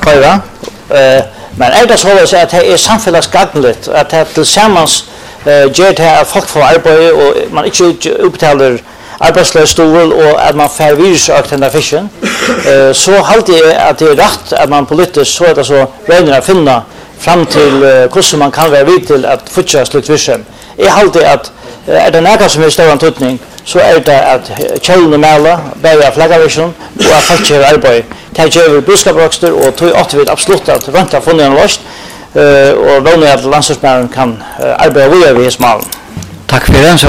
høyre. Men det så at det er samfunnsgagnligt, at det tillsammans gjør det at folk får arbeid, og man ikke utbetaler arbeidsløsstol, og at man får virusøkt denne fisken. Så halte jeg at det er rett at man politisk så det så røyner å finne fram til hvordan man kan være vidt til at fortsatt slikt virksomhet. Jeg halte at det noe som er større antydning, så det at kjølene mæler, bare flaggavisjon, og at folk gjør arbeid. Det gjør budskapsrokster, og tog åtte vi absolutt at rundt har funnet en løst, og vågner at landslagsmæren kan arbeide videre ved smalen. Takk for det.